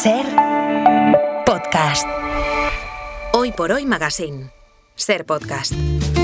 Ser Podcast. Hoy por Hoy Magazine. Ser Podcast.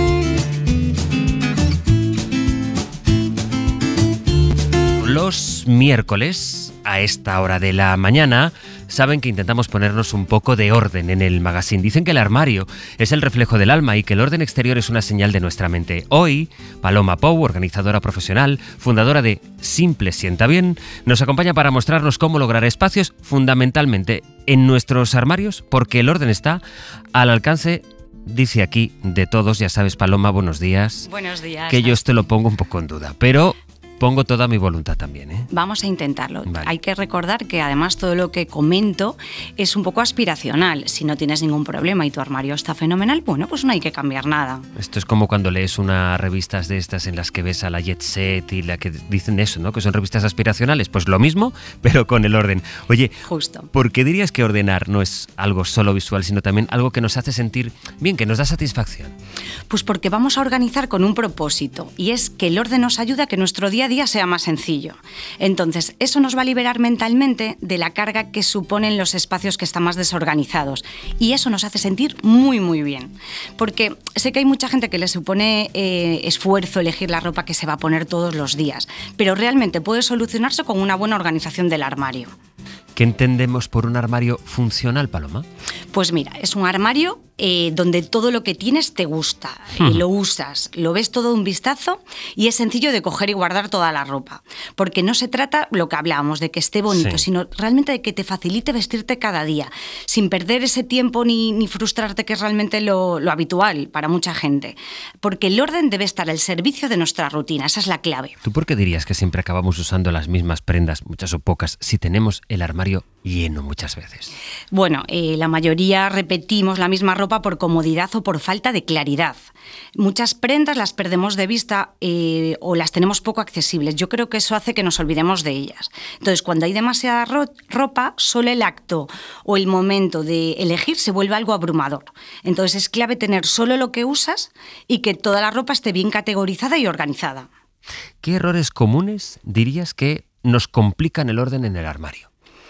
Los miércoles, a esta hora de la mañana, saben que intentamos ponernos un poco de orden en el magazine. Dicen que el armario es el reflejo del alma y que el orden exterior es una señal de nuestra mente. Hoy, Paloma Pou, organizadora profesional, fundadora de Simple Sienta Bien, nos acompaña para mostrarnos cómo lograr espacios fundamentalmente en nuestros armarios, porque el orden está al alcance, dice aquí, de todos. Ya sabes, Paloma, buenos días. Buenos días. Que yo esto lo pongo un poco en duda, pero pongo toda mi voluntad también, ¿eh? Vamos a intentarlo. Vale. Hay que recordar que además todo lo que comento es un poco aspiracional. Si no tienes ningún problema y tu armario está fenomenal, bueno, pues no hay que cambiar nada. Esto es como cuando lees unas revistas de estas en las que ves a la Jet Set y la que dicen eso, ¿no? Que son revistas aspiracionales. Pues lo mismo, pero con el orden. Oye, Justo. ¿por qué dirías que ordenar no es algo solo visual, sino también algo que nos hace sentir bien, que nos da satisfacción? Pues porque vamos a organizar con un propósito, y es que el orden nos ayuda a que nuestro día a día sea más sencillo. Entonces, eso nos va a liberar mentalmente de la carga que suponen los espacios que están más desorganizados, y eso nos hace sentir muy, muy bien. Porque sé que hay mucha gente que le supone esfuerzo elegir la ropa que se va a poner todos los días, pero realmente puede solucionarse con una buena organización del armario. ¿Qué entendemos por un armario funcional, Paloma? Pues mira, es un armario donde todo lo que tienes te gusta, lo usas, lo ves todo de un vistazo y es sencillo de coger y guardar toda la ropa. Porque no se trata, lo que hablábamos, de que esté bonito, Sí, sino realmente de que te facilite vestirte cada día, sin perder ese tiempo ni frustrarte, que es realmente lo habitual para mucha gente. Porque el orden debe estar al servicio de nuestra rutina, esa es la clave. ¿Tú por qué dirías que siempre acabamos usando las mismas prendas, muchas o pocas, si tenemos el armario lleno muchas veces? Bueno, la mayoría repetimos la misma ropa por comodidad o por falta de claridad. Muchas prendas las perdemos de vista o las tenemos poco accesibles. Yo creo que eso hace que nos olvidemos de ellas. Entonces, cuando hay demasiada ropa, solo el acto o el momento de elegir se vuelve algo abrumador. Entonces, es clave tener solo lo que usas y que toda la ropa esté bien categorizada y organizada. ¿Qué errores comunes dirías que nos complican el orden en el armario?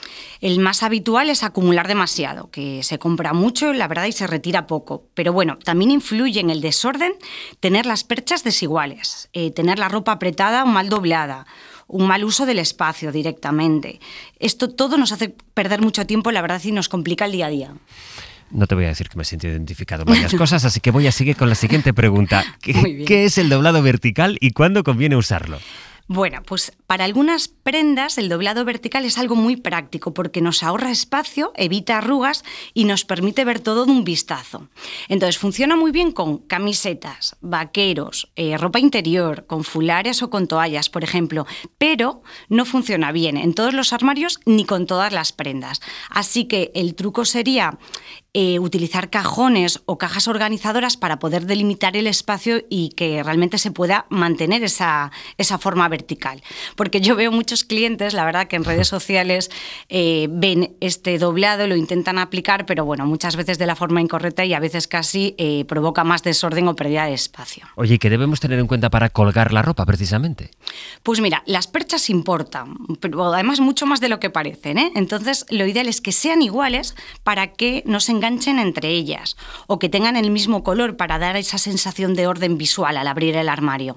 El más habitual es acumular demasiado, que se compra mucho, la verdad, y se retira poco. Pero bueno, también influye en el desorden tener las perchas desiguales, tener la ropa apretada o mal doblada, un mal uso del espacio directamente. Esto todo nos hace perder mucho tiempo, la verdad, y nos complica el día a día. No te voy a decir que me he sentido identificado en varias cosas, así que voy a seguir con la siguiente pregunta. Muy bien. ¿Qué es el doblado vertical y cuándo conviene usarlo? Bueno, pues para algunas prendas el doblado vertical es algo muy práctico porque nos ahorra espacio, evita arrugas y nos permite ver todo de un vistazo. Entonces funciona muy bien con camisetas, vaqueros, ropa interior, con fulares o con toallas, por ejemplo, pero no funciona bien en todos los armarios ni con todas las prendas. Así que el truco sería utilizar cajones o cajas organizadoras para poder delimitar el espacio y que realmente se pueda mantener esa forma vertical. Porque yo veo muchos clientes, la verdad, que en redes sociales ven este doblado, lo intentan aplicar, pero bueno, muchas veces de la forma incorrecta y a veces casi provoca más desorden o pérdida de espacio. Oye, ¿qué debemos tener en cuenta para colgar la ropa, precisamente? Pues mira, las perchas importan, pero además mucho más de lo que parecen, ¿eh? Entonces, lo ideal es que sean iguales para que no se enganchen entre ellas o que tengan el mismo color para dar esa sensación de orden visual al abrir el armario.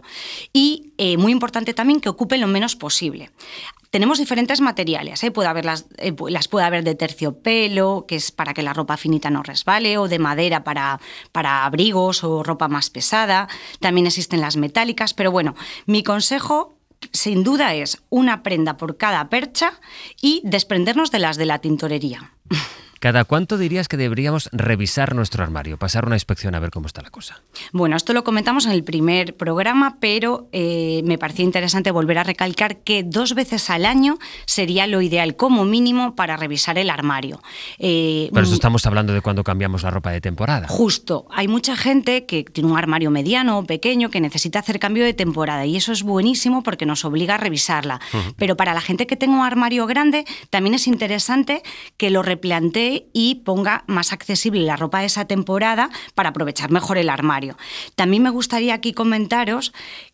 Y muy importante también que ocupen lo menos posible. Tenemos diferentes materiales, ¿eh? Las puede haber de terciopelo, que es para que la ropa finita no resbale, o de madera para abrigos o ropa más pesada. También existen las metálicas, pero bueno, mi consejo sin duda es una prenda por cada percha y desprendernos de las de la tintorería. ¿Cada cuánto dirías que deberíamos revisar nuestro armario, pasar una inspección a ver cómo está la cosa? Bueno, esto lo comentamos en el primer programa, pero me parecía interesante volver a recalcar que 2 veces al año sería lo ideal como mínimo para revisar el armario. Pero eso estamos hablando de cuando cambiamos la ropa de temporada. Justo. Hay mucha gente que tiene un armario mediano o pequeño que necesita hacer cambio de temporada y eso es buenísimo porque nos obliga a revisarla. Pero para la gente que tenga un armario grande también es interesante que lo replantee y ponga más accesible la ropa de esa temporada para aprovechar mejor el armario. También me gustaría aquí comentaros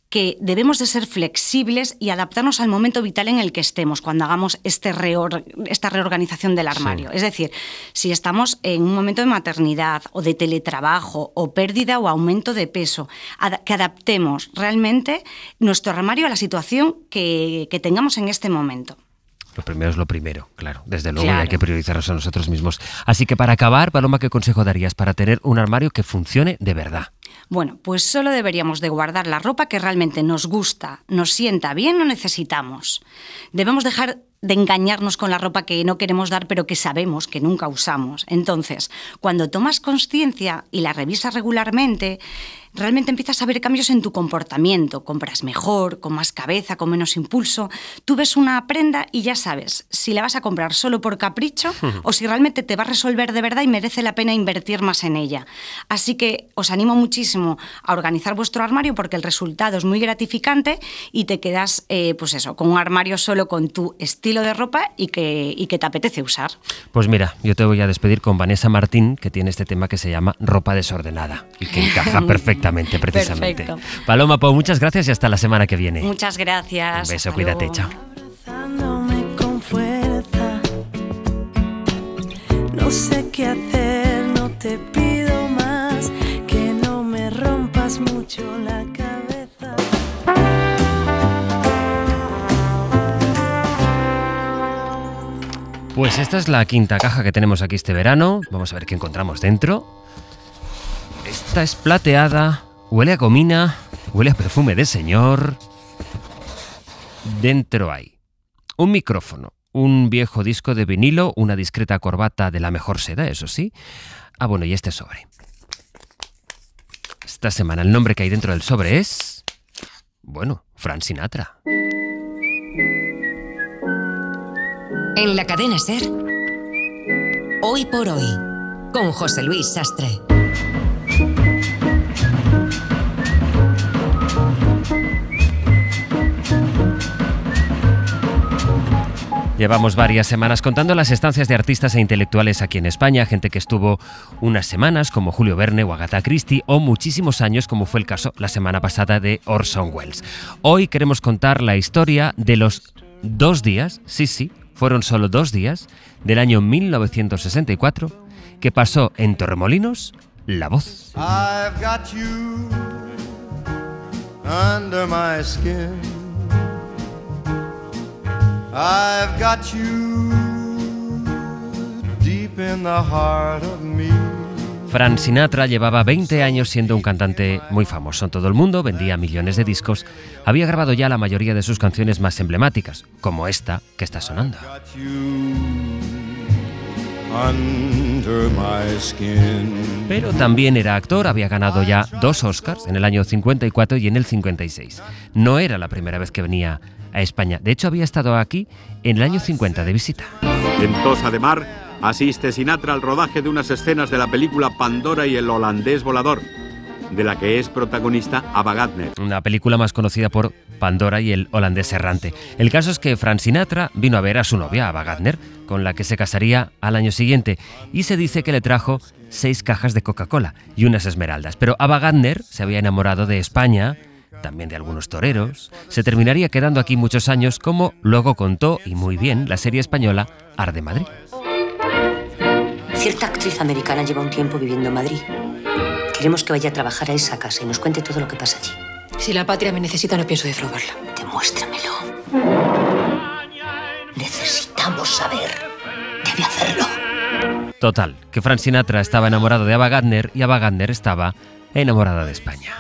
que debemos de ser flexibles y adaptarnos al momento vital en el que estemos cuando hagamos esta reorganización del armario. Sí. Es decir, si estamos en un momento de maternidad o de teletrabajo o pérdida o aumento de peso, que adaptemos realmente nuestro armario a la situación que tengamos en este momento. Lo primero es lo primero, claro. Desde luego claro. Hay que priorizarnos a nosotros mismos. Así que para acabar, Paloma, ¿qué consejo darías para tener un armario que funcione de verdad? Bueno, pues solo deberíamos de guardar la ropa que realmente nos gusta, nos sienta bien o necesitamos. Debemos dejar de engañarnos con la ropa que no queremos dar pero que sabemos que nunca usamos. Entonces, cuando tomas consciencia y la revisas regularmente, realmente empiezas a ver cambios en tu comportamiento. Compras mejor, con más cabeza, con menos impulso. Tú ves una prenda y ya sabes si la vas a comprar solo por capricho o si realmente te va a resolver de verdad y merece la pena invertir más en ella. Así que os animo muchísimo a organizar vuestro armario porque el resultado es muy gratificante y te quedas pues eso, con un armario solo con tu estilo de ropa y que te apetece usar. Pues mira, yo te voy a despedir con Vanessa Martín, que tiene este tema que se llama ropa desordenada y que encaja perfectamente, precisamente. Perfecto. Paloma Pou, muchas gracias y hasta la semana que viene. Muchas gracias. Un beso, cuídate, luego. Chao. Con fuerza. No sé qué hacer, no te pido más, que no me rompas mucho la cabeza. Pues esta es la quinta caja que tenemos aquí este verano. Vamos a ver qué encontramos dentro. Esta es plateada, huele a gomina, huele a perfume de señor. Dentro hay un micrófono, un viejo disco de vinilo, una discreta corbata de la mejor seda, eso sí. Ah, bueno, y este sobre. Esta semana el nombre que hay dentro del sobre es... bueno, Frank Sinatra. En la cadena SER, Hoy por Hoy, con José Luis Sastre. Llevamos varias semanas contando las estancias de artistas e intelectuales aquí en España, gente que estuvo unas semanas como Julio Verne o Agatha Christie o muchísimos años como fue el caso la semana pasada de Orson Welles. Hoy queremos contar la historia de los 2 días, sí, fueron solo 2 días, del año 1964, que pasó en Torremolinos La Voz. I've got you under my skin. I've got you deep in the heart of me. Frank Sinatra llevaba 20 años siendo un cantante muy famoso en todo el mundo, vendía millones de discos, había grabado ya la mayoría de sus canciones más emblemáticas, como esta que está sonando. Pero también era actor, había ganado ya 2 Oscars en el año 54 y en el 56. No era la primera vez que venía a España, de hecho había estado aquí en el año 50 de visita. En Tossa de Mar asiste Sinatra al rodaje de unas escenas de la película Pandora y el holandés volador, de la que es protagonista Ava Gardner. Una película más conocida por Pandora y el holandés errante. El caso es que Frank Sinatra vino a ver a su novia, Ava Gardner, con la que se casaría al año siguiente, y se dice que le trajo 6 cajas de Coca-Cola y unas esmeraldas. Pero Ava Gardner se había enamorado de España, también de algunos toreros, se terminaría quedando aquí muchos años, como luego contó, y muy bien, la serie española Arde Madrid. Cierta actriz americana lleva un tiempo viviendo en Madrid. Queremos que vaya a trabajar a esa casa y nos cuente todo lo que pasa allí. Si la patria me necesita, no pienso defraudarla. Demuéstramelo. Necesitamos saber. Debe hacerlo. Total, que Frank Sinatra estaba enamorado de Ava Gardner y Ava Gardner estaba enamorada de España.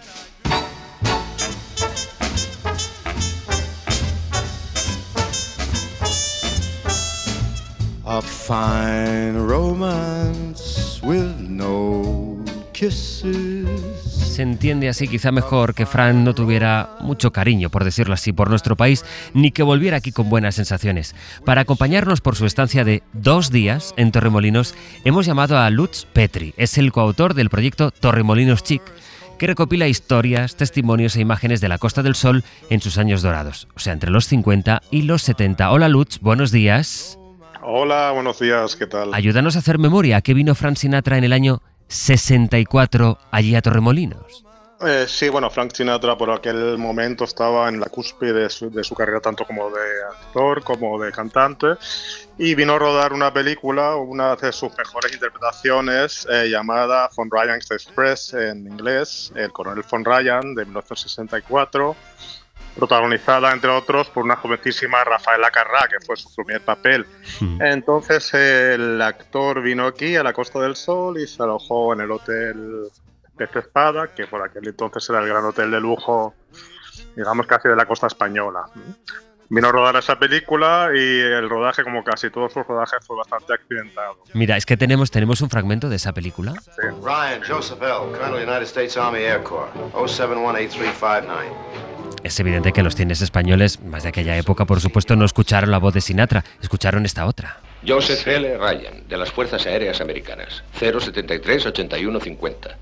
A fine romance with no kisses. Se entiende así quizá mejor que Frank no tuviera mucho cariño, por decirlo así, por nuestro país, ni que volviera aquí con buenas sensaciones. Para acompañarnos por su estancia de 2 días en Torremolinos, hemos llamado a Lutz Petri. Es el coautor del proyecto Torremolinos Chic, que recopila historias, testimonios e imágenes de la Costa del Sol en sus años dorados, o sea, entre los 50 y los 70. Hola Lutz, buenos días. Hola, buenos días, ¿qué tal? Ayúdanos a hacer memoria. ¿A qué vino Frank Sinatra en el año 64 allí a Torremolinos? Sí, bueno, Frank Sinatra por aquel momento estaba en la cúspide de su carrera, tanto como de actor como de cantante, y vino a rodar una película, una de sus mejores interpretaciones, llamada Von Ryan's Express en inglés, El coronel Von Ryan, de 1964, protagonizada, entre otros, por una jovencísima Rafaela Carrà, que fue su primer papel. Entonces el actor vino aquí a la Costa del Sol y se alojó en el hotel Pez Espada, que por aquel entonces era el gran hotel de lujo, digamos, casi de la costa española. Vino a rodar esa película y el rodaje, como casi todos sus rodajes, fue bastante accidentado. Mira, es que tenemos un fragmento de esa película. Sí. Ryan, Joseph L., Colonel United States Army Air Corps, 0718359. Es evidente que los cines españoles, más de aquella época, por supuesto, no escucharon la voz de Sinatra, escucharon esta otra. Joseph L. Ryan, de las Fuerzas Aéreas Americanas, 073-8150.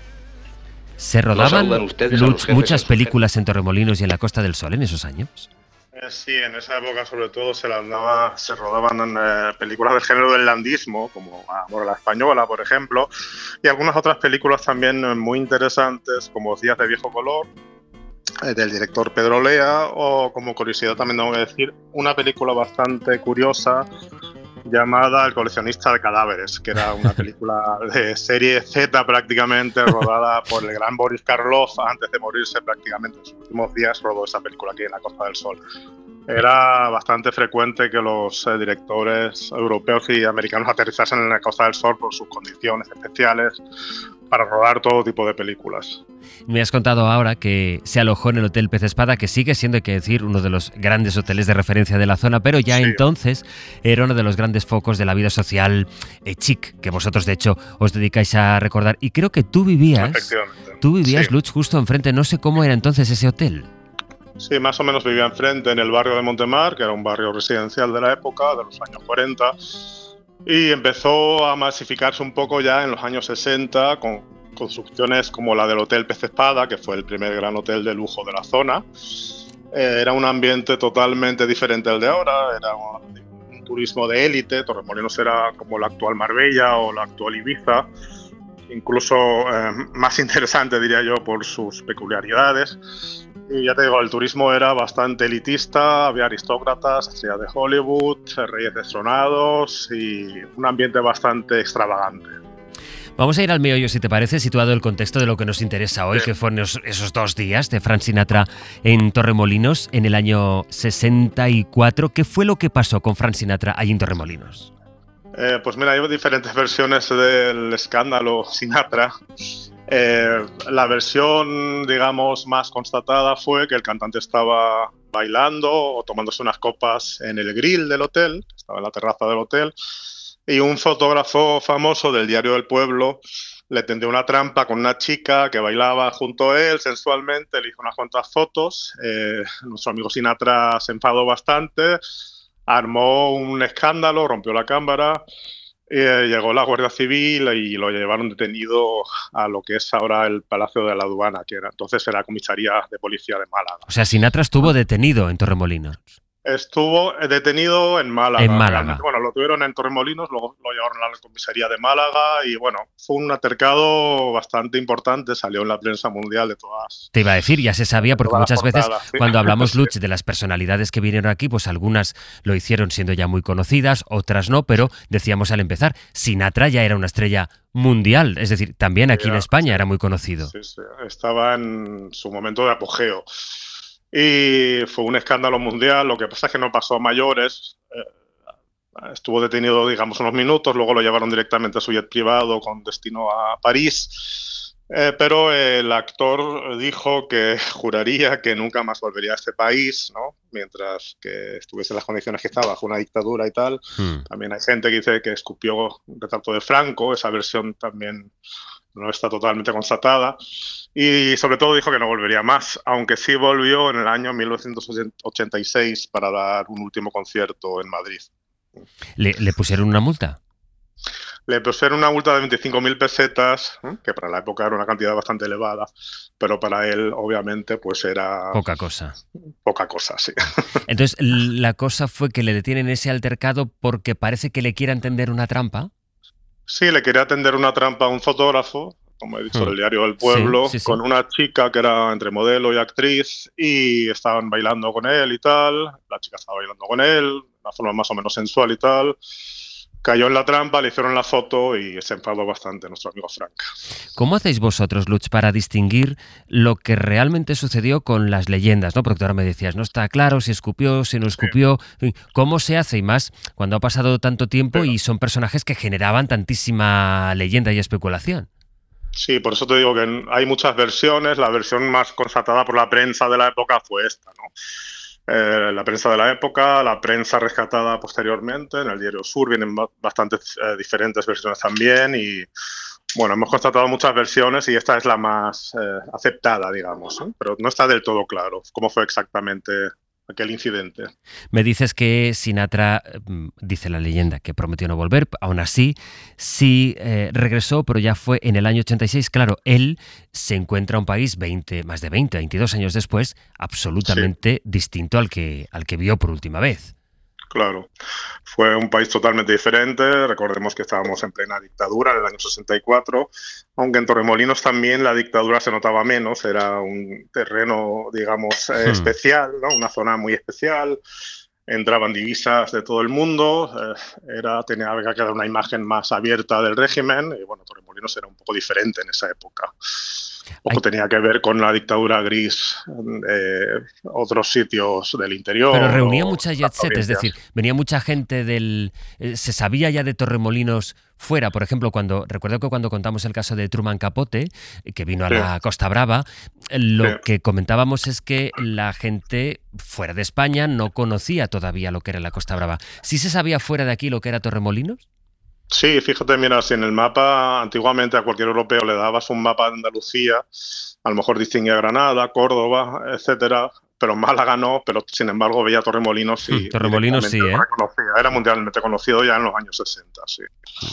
¿Se rodaban, Lutz, muchas películas en Torremolinos y en la Costa del Sol en esos años? Sí, en esa época sobre todo se rodaban películas del género del landismo, como Amor a la Española, por ejemplo, y algunas otras películas también muy interesantes, como Días de Viejo Color, del director Pedro Lea, o como curiosidad también tengo que decir, una película bastante curiosa llamada El coleccionista de cadáveres, que era una película de serie Z prácticamente, rodada por el gran Boris Karloff. Antes de morirse, prácticamente en sus últimos días, rodó esa película aquí en la Costa del Sol. Era bastante frecuente que los directores europeos y americanos aterrizasen en la Costa del Sol por sus condiciones especiales para rodar todo tipo de películas. Me has contado ahora que se alojó en el Hotel Pez Espada, que sigue siendo, hay que decir, uno de los grandes hoteles de referencia de la zona, pero ya sí, entonces era uno de los grandes focos de la vida social chic, que vosotros de hecho os dedicáis a recordar. Y creo que tú vivías, sí, Lutz, justo enfrente. No sé cómo era entonces ese hotel. Sí, más o menos vivía enfrente, en el barrio de Montemar, que era un barrio residencial de la época, de los años 40, y empezó a masificarse un poco ya en los años 60 con construcciones como la del Hotel Pez Espada, que fue el primer gran hotel de lujo de la zona. Era un ambiente totalmente diferente al de ahora, era un turismo de élite. Torremolinos era como la actual Marbella o la actual Ibiza, incluso más interesante, diría yo, por sus peculiaridades. Y ya te digo, el turismo era bastante elitista, había aristócratas, estrellas de Hollywood, reyes destronados y un ambiente bastante extravagante. Vamos a ir al meollo, si te parece, situado el contexto de lo que nos interesa hoy, que fueron esos 2 días de Frank Sinatra en Torremolinos en el año 64. ¿Qué fue lo que pasó con Frank Sinatra allí en Torremolinos? Pues mira, hay diferentes versiones del escándalo Sinatra. La versión, digamos, más constatada fue que el cantante estaba bailando o tomándose unas copas en el grill del hotel, estaba en la terraza del hotel, y un fotógrafo famoso del Diario del Pueblo le tendió una trampa con una chica que bailaba junto a él sensualmente, le hizo unas cuantas fotos. Nuestro amigo Sinatra se enfadó bastante, armó un escándalo, rompió la cámara. Llegó la Guardia Civil y lo llevaron detenido a lo que es ahora el Palacio de la Aduana, que entonces era la comisaría de policía de Málaga. O sea, Sinatra estuvo detenido en Torremolinos. Estuvo detenido en Málaga. En Málaga. Bueno, lo tuvieron en Torremolinos, luego lo llevaron a la comisaría de Málaga y bueno, fue un altercado bastante importante, salió en la prensa mundial de todas. Te iba a decir, ya se sabía, porque muchas veces cuando hablamos, Lutz, de las personalidades que vinieron aquí, pues algunas lo hicieron siendo ya muy conocidas, otras no, pero decíamos al empezar, Sinatra ya era una estrella mundial, es decir, también aquí en España era muy conocido. Sí, estaba en su momento de apogeo. Y fue un escándalo mundial. Lo que pasa es que no pasó a mayores. Estuvo detenido, digamos, unos minutos, luego lo llevaron directamente a su jet privado con destino a París. Pero el actor dijo que juraría que nunca más volvería a este país, ¿no? Mientras que estuviese en las condiciones que estaba, bajo una dictadura y tal. También hay gente que dice que escupió un retrato de Franco, esa versión también no está totalmente constatada. Y sobre todo dijo que no volvería más, aunque sí volvió en el año 1986 para dar un último concierto en Madrid. ¿Le pusieron una multa? Le pusieron una multa de 25.000 pesetas, que para la época era una cantidad bastante elevada, pero para él, obviamente, pues era... Poca cosa. Poca cosa, sí. Entonces, la cosa fue que le detienen ese altercado porque parece que le quiera tender una trampa. Sí, le quería tender una trampa a un fotógrafo, como he dicho, del diario El Pueblo, con una chica que era entre modelo y actriz, y estaban bailando con él y tal. La chica estaba bailando con él, de una forma más o menos sensual y tal. Cayó en la trampa, le hicieron la foto y se enfadó bastante nuestro amigo Frank. ¿Cómo hacéis vosotros, Lutz, para distinguir lo que realmente sucedió con las leyendas, ¿no? Porque ahora me decías, no está claro si escupió, si no escupió. ¿Cómo se hace? Y más cuando ha pasado tanto tiempo y son personajes que generaban tantísima leyenda y especulación. Sí, por eso te digo que hay muchas versiones. La versión más constatada por la prensa de la época fue esta, ¿no? La prensa de la época, la prensa rescatada posteriormente, en el Diario Sur vienen bastantes diferentes versiones también y bueno, hemos constatado muchas versiones y esta es la más aceptada, digamos, ¿eh? Pero no está del todo claro cómo fue exactamente aquel incidente. Me dices que Sinatra, dice la leyenda, que prometió no volver, aún así sí regresó, pero ya fue en el año 86. Claro, él se encuentra un país 22 años después, absolutamente distinto al que vio por última vez. Claro, fue un país totalmente diferente. Recordemos que estábamos en plena dictadura en el año 64, aunque en Torremolinos también la dictadura se notaba menos, era un terreno, digamos, especial, ¿no? Una zona muy especial, entraban divisas de todo el mundo, había que dar una imagen más abierta del régimen y bueno, Torremolinos era un poco diferente en esa época. Poco tenía que ver con la dictadura gris de otros sitios del interior. Pero reunía mucha jet set, es decir, venía mucha gente se sabía ya de Torremolinos fuera. Por ejemplo, recuerdo que cuando contamos el caso de Truman Capote, que vino a la Costa Brava, lo que comentábamos es que la gente fuera de España no conocía todavía lo que era la Costa Brava. ¿Sí se sabía fuera de aquí lo que era Torremolinos? Sí, fíjate, mira, si en el mapa, antiguamente a cualquier europeo le dabas un mapa de Andalucía, a lo mejor distinguía Granada, Córdoba, etcétera, pero Málaga no, pero sin embargo veía Torremolinos y Torremolinos sí, era mundialmente conocido ya en los años 60, sí.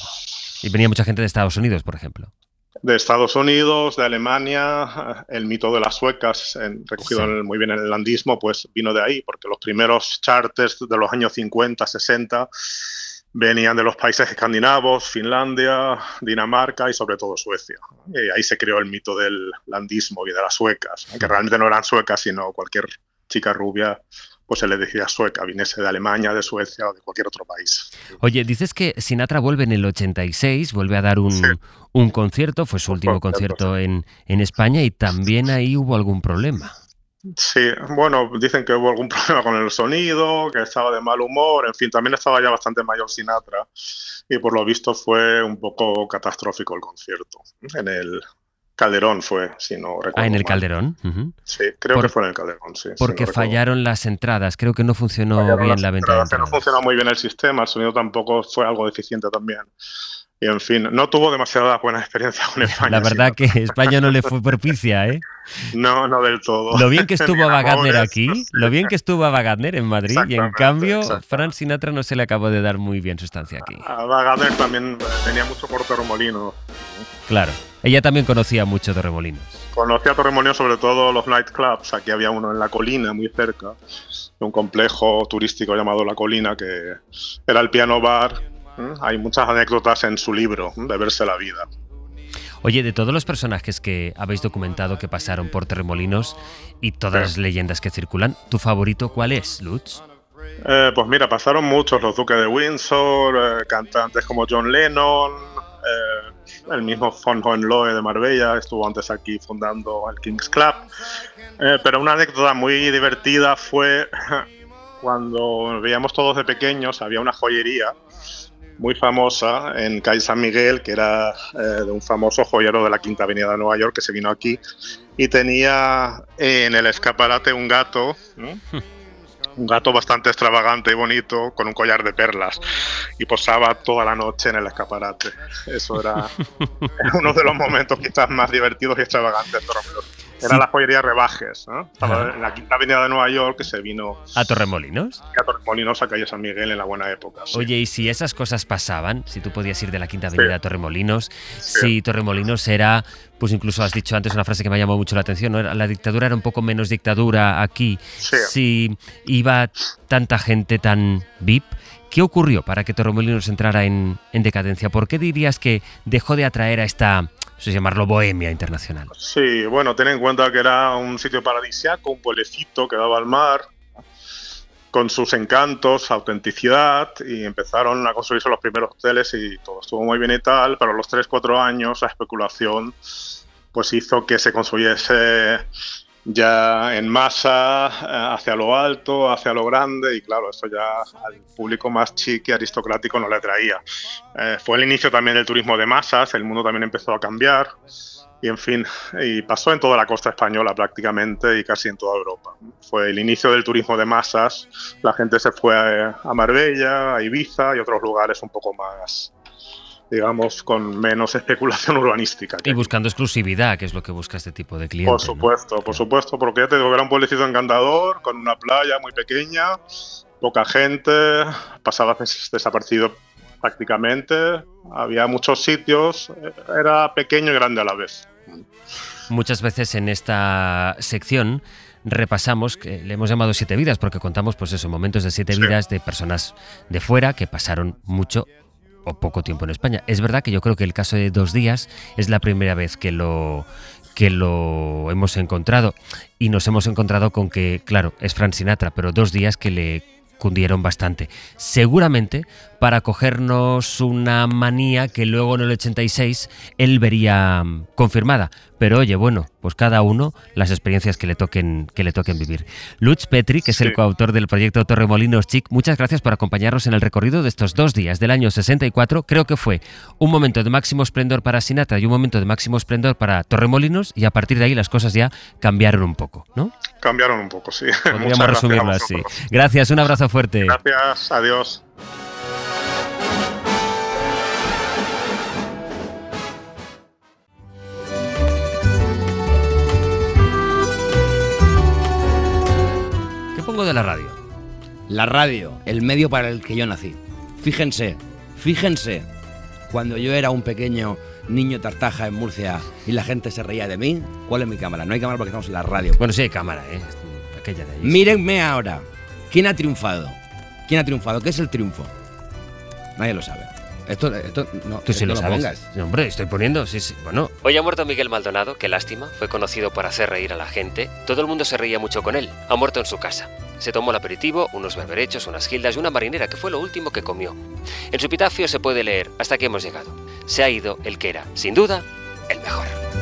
Y venía mucha gente de Estados Unidos, por ejemplo. De Estados Unidos, de Alemania, el mito de las suecas, recogido muy bien en el landismo, pues vino de ahí, porque los primeros charters de los años 50, 60... venían de los países escandinavos, Finlandia, Dinamarca y sobre todo Suecia. Y ahí se creó el mito del landismo y de las suecas, que realmente no eran suecas, sino cualquier chica rubia, pues se le decía sueca, viniese de Alemania, de Suecia o de cualquier otro país. Oye, dices que Sinatra vuelve en el 86, vuelve a dar un concierto, fue su último concierto en España y también ahí hubo algún problema. Sí, bueno, dicen que hubo algún problema con el sonido, que estaba de mal humor, en fin, también estaba ya bastante mayor Sinatra y por lo visto fue un poco catastrófico el concierto. En el Calderón fue, si no recuerdo ¿en el mal. Calderón? Sí, creo que fue en el Calderón, sí. Porque si no fallaron las entradas, creo que no funcionó bien la venta de entradas. No funcionó muy bien el sistema, el sonido tampoco fue algo deficiente también. Y en fin, no tuvo demasiada buena experiencia con España. La verdad que España no le fue propicia, ¿eh? No del todo. Lo bien que estuvo Ava Gardner aquí, lo bien que estuvo Ava Gardner en Madrid, y en cambio Frank Sinatra no se le acabó de dar muy bien su estancia aquí. Ava Gardner también tenía mucho por Torremolinos. Claro, ella también conocía mucho Torremolinos. Conocía Torremolinos, sobre todo los nightclubs. Aquí había uno en La Colina, muy cerca, de un complejo turístico llamado La Colina, que era el piano bar. Hay muchas anécdotas en su libro, de verse la vida. Oye, de todos los personajes que habéis documentado que pasaron por Torremolinos y todas las leyendas que circulan, ¿tu favorito cuál es, Lutz? Pues mira, pasaron muchos, los duques de Windsor, cantantes como John Lennon, el mismo Von Hohenlohe de Marbella, estuvo antes aquí fundando el King's Club. Pero una anécdota muy divertida fue cuando veíamos todos de pequeños, había una joyería muy famosa en calle San Miguel, que era de un famoso joyero de la Quinta Avenida de Nueva York, que se vino aquí y tenía en el escaparate un gato, ¿no? Un gato bastante extravagante y bonito, con un collar de perlas, y posaba toda la noche en el escaparate. Eso era uno de los momentos quizás más divertidos y extravagantes de Torremolinos. Era la joyería Rebajes, ¿no? Estaba en la Quinta Avenida de Nueva York, que se vino ¿a Torremolinos? A Torremolinos, a calle San Miguel, en la buena época. Sí. Oye, y si esas cosas pasaban, si tú podías ir de la Quinta Avenida a Torremolinos, si Torremolinos era, pues incluso has dicho antes una frase que me ha llamado mucho la atención, ¿no? La dictadura era un poco menos dictadura aquí, si iba tanta gente tan VIP, ¿Qué ocurrió para que Torremolinos entrara en decadencia? ¿Por qué dirías que dejó de atraer a esta, no sé llamarlo, bohemia internacional? Sí, bueno, ten en cuenta que era un sitio paradisíaco, un pueblecito que daba al mar, con sus encantos, autenticidad, y empezaron a construirse los primeros hoteles y todo estuvo muy bien y tal, pero a los 3-4 años la especulación pues hizo que se construyese ya en masa, hacia lo alto, hacia lo grande, y claro, eso ya al público más chic y aristocrático no le atraía. Fue el inicio también del turismo de masas, el mundo también empezó a cambiar, y en fin, y pasó en toda la costa española prácticamente y casi en toda Europa. Fue el inicio del turismo de masas, la gente se fue a Marbella, a Ibiza y otros lugares un poco más, digamos, con menos especulación urbanística. Y buscando exclusividad, que es lo que busca este tipo de cliente. Por supuesto, porque ya te digo que era un pueblecito encantador, con una playa muy pequeña, poca gente, pasaba desaparecido prácticamente, había muchos sitios, era pequeño y grande a la vez. Muchas veces en esta sección repasamos, que le hemos llamado 7 vidas, porque contamos pues eso, momentos de 7 vidas de personas de fuera que pasaron mucho o poco tiempo en España. Es verdad que yo creo que el caso de 2 días es la primera vez que lo hemos encontrado, y nos hemos encontrado con que, claro, es Frank Sinatra, pero 2 días que le cundieron bastante. Seguramente para cogernos una manía que luego en el 86 él vería confirmada. Pero oye, bueno, pues cada uno las experiencias que le toquen vivir. Lutz Petri, que es el coautor del proyecto Torremolinos Chic, muchas gracias por acompañarnos en el recorrido de estos 2 días del año 64. Creo que fue un momento de máximo esplendor para Sinatra y un momento de máximo esplendor para Torremolinos, y a partir de ahí las cosas ya cambiaron un poco, ¿no? Cambiaron un poco, sí. Podríamos resumirlo así. Gracias, un abrazo fuerte. Gracias, adiós. De la radio. La radio, el medio para el que yo nací. Fíjense, cuando yo era un pequeño niño tartaja en Murcia y la gente se reía de mí, ¿cuál es mi cámara? No hay cámara porque estamos en la radio. Bueno, sí hay cámara, aquella de ahí. Mírenme ahora. ¿Quién ha triunfado? ¿Quién ha triunfado? ¿Qué es el triunfo? Nadie lo sabe. Esto no. Tú sí lo sabes. Pongas. No, hombre, estoy poniendo, sí. Bueno. Hoy ha muerto Miguel Maldonado, qué lástima. Fue conocido por hacer reír a la gente. Todo el mundo se reía mucho con él. Ha muerto en su casa. Se tomó el aperitivo, unos berberechos, unas gildas y una marinera, que fue lo último que comió. En su epitafio se puede leer: hasta aquí hemos llegado. Se ha ido el que era, sin duda, el mejor.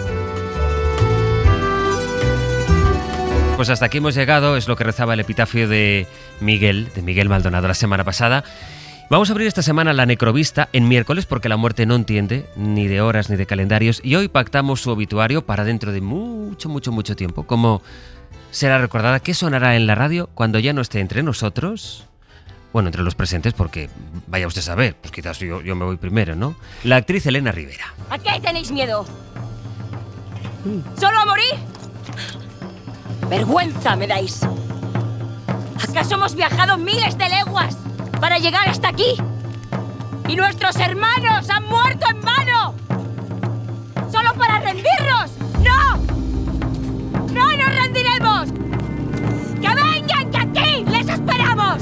Pues hasta aquí hemos llegado, es lo que rezaba el epitafio de Miguel Maldonado la semana pasada. Vamos a abrir esta semana la necrovista en miércoles, porque la muerte no entiende ni de horas ni de calendarios, y hoy pactamos su obituario para dentro de mucho tiempo. ¿Cómo será recordada? ¿Qué sonará en la radio cuando ya no esté entre nosotros? Bueno, entre los presentes, porque vaya usted a saber, pues quizás yo me voy primero, ¿no? La actriz Elena Rivera. ¿A qué tenéis miedo? ¿Solo a morir? Vergüenza me dais. ¿Acaso hemos viajado miles de leguas para llegar hasta aquí? ¿Y nuestros hermanos han muerto en vano? ¿Solo para rendirnos? ¡No! ¡No nos rendiremos! ¡Que vengan, que aquí les esperamos!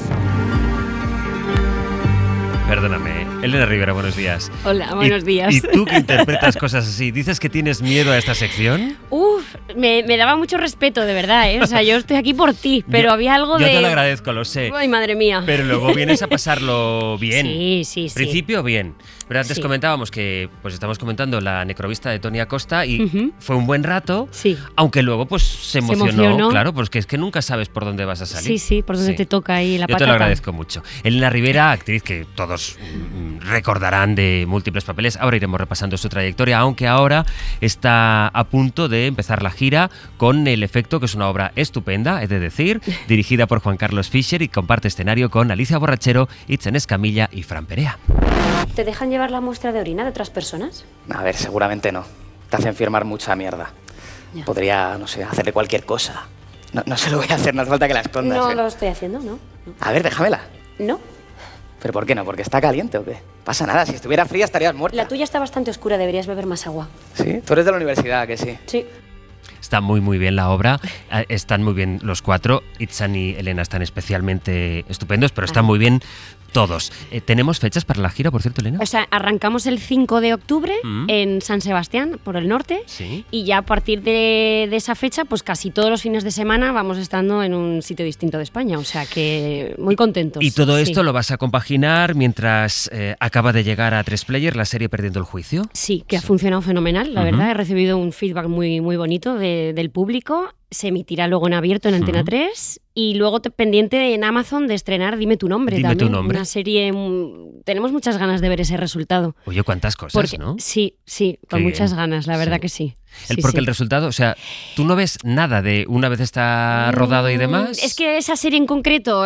Perdóname, Elena Rivera, buenos días. Hola, buenos días. ¿Y tú que interpretas cosas así? ¿Dices que tienes miedo a esta sección? Me daba mucho respeto, de verdad, ¿eh? O sea, yo estoy aquí por ti, pero había algo de... Yo te lo agradezco, lo sé. Ay, madre mía. Pero luego vienes a pasarlo bien. Sí. Principio, bien. Pero antes comentábamos que pues estamos comentando la necrovista de Tony Acosta y fue un buen rato, aunque luego pues se emocionó, claro, porque es que nunca sabes por dónde vas a salir. Sí, por dónde te toca ahí la patata. Yo te lo agradezco mucho. Elena Rivera, actriz que todos recordarán de múltiples papeles. Ahora iremos repasando su trayectoria, aunque ahora está a punto de empezar la gira con El Efecto, que es una obra estupenda, he de decir, dirigida por Juan Carlos Fischer y comparte escenario con Alicia Borrachero, Itzen Escamilla y Fran Perea. ¿Te dejan llevar la muestra de orina de otras personas? A ver, seguramente no. Te hacen firmar mucha mierda. Ya. Podría, no sé, hacerle cualquier cosa. No se lo voy a hacer, no hace falta que la escondas. No lo estoy haciendo, ¿no? A ver, déjamela. No. ¿Pero por qué no? ¿Porque está caliente o qué? Pasa nada, si estuviera fría estarías muerta. La tuya está bastante oscura, deberías beber más agua. ¿Sí? Tú eres de la universidad, ¿que sí? Sí. Está muy bien la obra, están muy bien los cuatro, Itzan y Elena están especialmente estupendos, pero están muy bien todos. ¿Tenemos fechas para la gira, por cierto, Elena? O sea, arrancamos el 5 de octubre en San Sebastián, por el norte, y ya a partir de esa fecha, pues casi todos los fines de semana vamos estando en un sitio distinto de España, o sea que muy contentos. Y todo esto lo vas a compaginar mientras acaba de llegar a 3Player la serie Perdiendo el Juicio. Sí, que ha funcionado fenomenal, la verdad. He recibido un feedback muy, muy bonito del público. Se emitirá luego en abierto en Antena 3 y luego pendiente en Amazon de estrenar Dime tu nombre. Dime también. tu nombre. Una serie... Tenemos muchas ganas de ver ese resultado. Oye, cuántas cosas, porque, ¿no? Sí, con Qué muchas bien. ganas, la verdad que sí. Porque el resultado, o sea, tú no ves nada de una vez está rodado y demás. Es que esa serie en concreto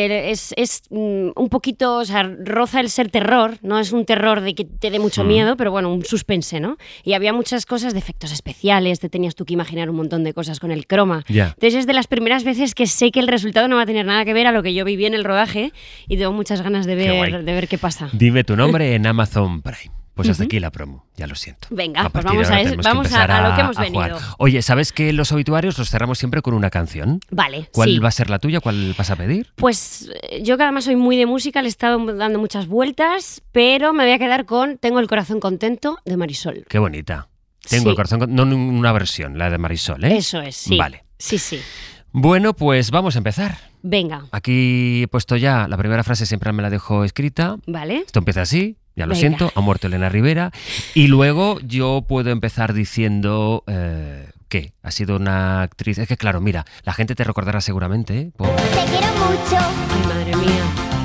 es un poquito, o sea, roza el ser terror, no es un terror de que te dé mucho miedo, pero bueno, un suspense, ¿no? Y había muchas cosas de efectos especiales, te tenías tú que imaginar un montón de cosas con el croma. Ya. Entonces es de las primeras veces que sé que el resultado no va a tener nada que ver a lo que yo viví en el rodaje y tengo muchas ganas de ver qué pasa. Dime tu nombre en Amazon Prime. Pues hasta aquí la promo, ya lo siento. Venga, pues partir de vamos ahora a tenemos que empezar lo que hemos jugar. venido. Oye, ¿sabes que los obituarios los cerramos siempre con una canción? Vale, ¿Cuál sí. va a ser la tuya? ¿Cuál vas a pedir? Pues yo que además soy muy de música, le he estado dando muchas vueltas, pero me voy a quedar con Tengo el corazón contento de Marisol. Qué bonita. Tengo el corazón, no una versión, la de Marisol, ¿eh? Eso es, sí. Vale. Sí, sí. Bueno, pues vamos a empezar. Venga. Aquí he puesto ya, la primera frase siempre me la dejo escrita. Vale. Esto empieza así, ya lo Venga. siento, ha muerto Elena Rivera. Y luego yo puedo empezar diciendo que ha sido una actriz... Es que claro, mira, la gente te recordará seguramente, ¿eh? Te quiero mucho, Ay, madre mía.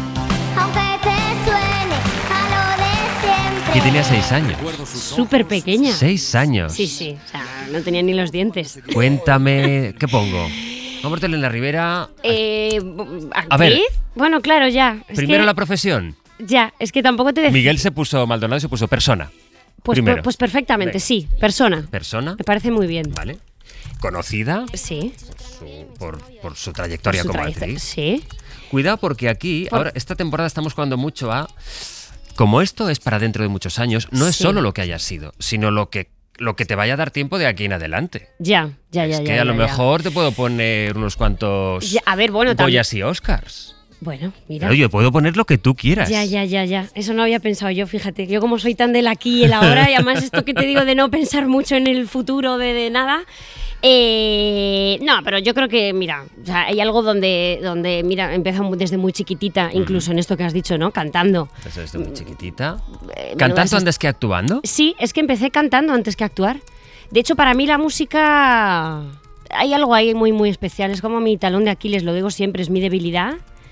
aunque te suene a lo de siempre. Y tenía 6 años. Súper pequeña. 6 años. Sí, sí. O sea, no tenía ni los dientes. Cuéntame, ¿qué pongo? Ha muerto Elena Rivera. ¿Actriz? A ver. Bueno, claro, ya. Es Primero que, la profesión. Ya, es que tampoco te decía. Miguel Maldonado se puso persona. Pues, Primero. pues perfectamente, Venga. sí. Persona. Persona. Me parece muy bien. Vale. Conocida. Sí. Por su trayectoria Por su como trayectoria, actriz. Sí. Cuidado porque aquí, ahora, esta temporada estamos jugando mucho a... Como esto es para dentro de muchos años, no es Sí. solo lo que hayas sido, sino lo que te vaya a dar tiempo de aquí en adelante. Ya. Es que a lo mejor te puedo poner unos cuantos Ya, a ver, bueno, Goyas y Oscars. Bueno, mira. Pero yo puedo poner lo que tú quieras. Ya. Eso no había pensado yo, fíjate. Yo como soy tan del aquí y el ahora, y además esto que te digo de no pensar mucho en el futuro de nada. No, pero yo creo que, mira, o sea, hay algo donde mira, empieza desde muy chiquitita, incluso en esto que has dicho, ¿no? Cantando. Desde muy chiquitita. Menudas ¿Cantando antes que actuando? Sí, es que empecé cantando antes que actuar. De hecho, para mí la música... Hay algo ahí muy, muy especial. Es como mi talón de Aquiles, lo digo siempre, es mi debilidad.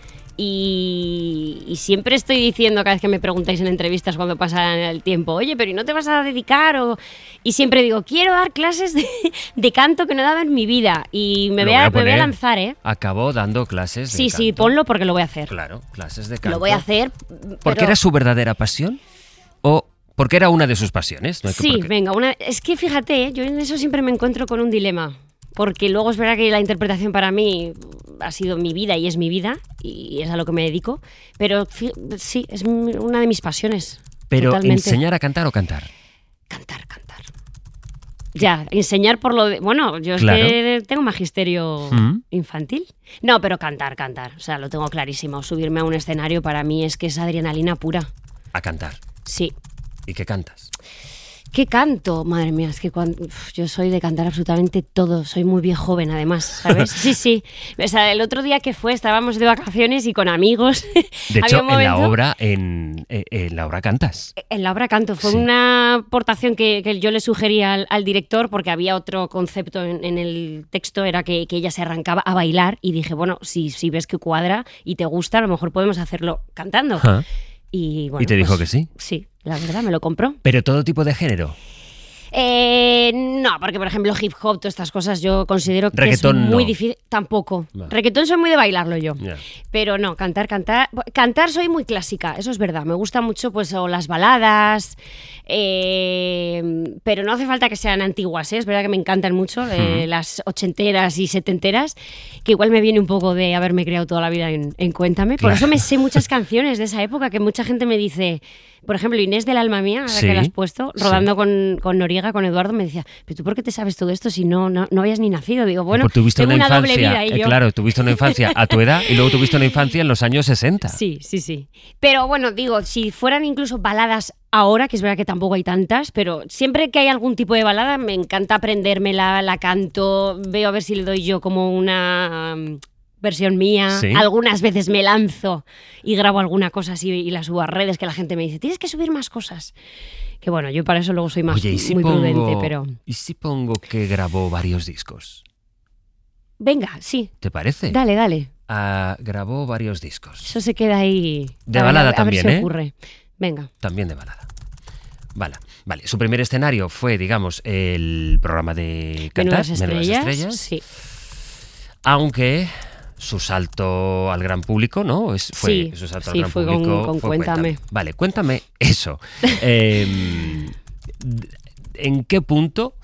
Y siempre estoy diciendo, cada vez que me preguntáis en entrevistas cuando pasa el tiempo, oye, pero ¿y no te vas a dedicar? Y siempre digo, quiero dar clases de canto que no he dado en mi vida. Y me voy a lanzar, ¿eh? Acabó dando clases de canto. Sí, ponlo porque lo voy a hacer. Claro, clases de canto. Lo voy a hacer. ¿Porque era su verdadera pasión? ¿O porque era una de sus pasiones? No hay que Sí, por qué. venga, es que fíjate, yo en eso siempre me encuentro con un dilema. Porque luego es verdad que la interpretación para mí ha sido mi vida y es mi vida y es a lo que me dedico. Pero sí, es una de mis pasiones. Pero totalmente. ¿enseñar a cantar o cantar? Ya, enseñar por lo de... Bueno, yo Claro. es que tengo magisterio infantil. No, pero cantar. O sea, lo tengo clarísimo. Subirme a un escenario para mí es que es adrenalina pura. A cantar. Sí. ¿Y qué cantas? ¿Qué canto? Madre mía, es que yo soy de cantar absolutamente todo. Soy muy bien joven, además, ¿sabes? Sí. O sea, el otro día que estábamos de vacaciones y con amigos. De Había hecho, un en la momento- obra cantas. En la obra canto. Fue una aportación que yo le sugerí al director porque había otro concepto en el texto, era que ella se arrancaba a bailar y dije, bueno, si ves que cuadra y te gusta, a lo mejor podemos hacerlo cantando. Ajá. Y, bueno, ¿Y te dijo pues, que sí? Sí, la verdad, me lo compró. ¿Pero todo tipo de género? No, porque por ejemplo hip hop, todas estas cosas yo considero que Reggaetón es muy no. difícil. Tampoco. No. Reggaetón soy muy de bailarlo yo. Ya. Pero no, cantar soy muy clásica, eso es verdad. Me gusta mucho pues o las baladas, pero no hace falta que sean antiguas, ¿eh? Es verdad que me encantan mucho las ochenteras y setenteras, que igual me viene un poco de haberme criado toda la vida en Cuéntame. Por Claro. eso me sé muchas canciones de esa época, que mucha gente me dice, Por ejemplo, Inés del alma mía, ahora Sí, que la has puesto, rodando con Noriega, con Eduardo, me decía, ¿pero tú por qué te sabes todo esto si no habías ni nacido? Digo, bueno, Porque tuviste tengo una una doble infancia, vida y yo... claro, tuviste una infancia a tu edad y luego tuviste una infancia en los años 60. Sí. Pero bueno, digo, si fueran incluso baladas ahora, que es verdad que tampoco hay tantas, pero siempre que hay algún tipo de balada me encanta aprendérmela, la canto, veo a ver si le doy yo como una versión mía. Sí. Algunas veces me lanzo y grabo alguna cosa así y la subo a redes, que la gente me dice, tienes que subir más cosas. Que bueno, yo para eso luego soy más Oye, ¿y si muy pongo, prudente, pero... ¿y si pongo que grabó varios discos? Venga, sí. ¿Te parece? Dale. Grabó varios discos. Eso se queda ahí. De balada a ver también, si ¿eh? ocurre. Venga. También de balada. Vale. Su primer escenario fue, digamos, el programa de cantar, Menudas estrellas. Sí. Aunque su salto al gran público, ¿no? Su salto al gran fue público con fue Cuéntame. Vale, cuéntame eso. ¿En qué punto?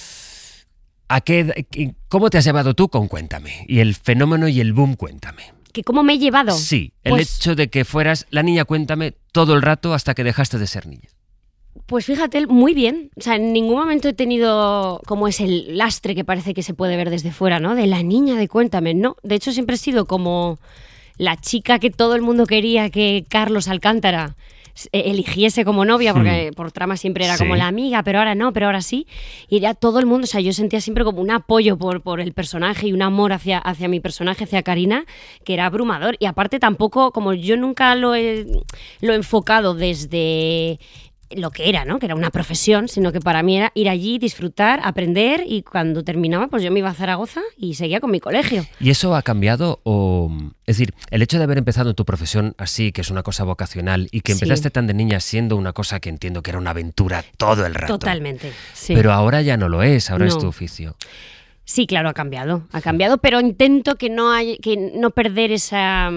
¿Cómo te has llevado tú con Cuéntame? Y el fenómeno y el boom Cuéntame. ¿Que cómo me he llevado? Sí, el Pues- hecho de que fueras la niña Cuéntame todo el rato hasta que dejaste de ser niña. Pues fíjate, muy bien. O sea, en ningún momento he tenido como ese lastre que parece que se puede ver desde fuera, ¿no? De la niña de Cuéntame, no. De hecho, siempre he sido como la chica que todo el mundo quería que Carlos Alcántara eligiese como novia, porque por trama siempre era como la amiga, pero ahora no, pero ahora sí. Y ya todo el mundo, o sea, yo sentía siempre como un apoyo por el personaje y un amor hacia mi personaje, hacia Karina, que era abrumador. Y aparte tampoco, como yo nunca lo he enfocado desde lo que era, ¿no? Que era una profesión, sino que para mí era ir allí, disfrutar, aprender, y cuando terminaba, pues yo me iba a Zaragoza y seguía con mi colegio. ¿Y eso ha cambiado? Es decir, el hecho de haber empezado en tu profesión así, que es una cosa vocacional, y que Sí. empezaste tan de niña siendo una cosa que entiendo que era una aventura todo el rato. Totalmente, sí. Pero ahora ya no lo es, ahora es No. tu oficio. Sí, claro, ha cambiado, pero intento que no perder esa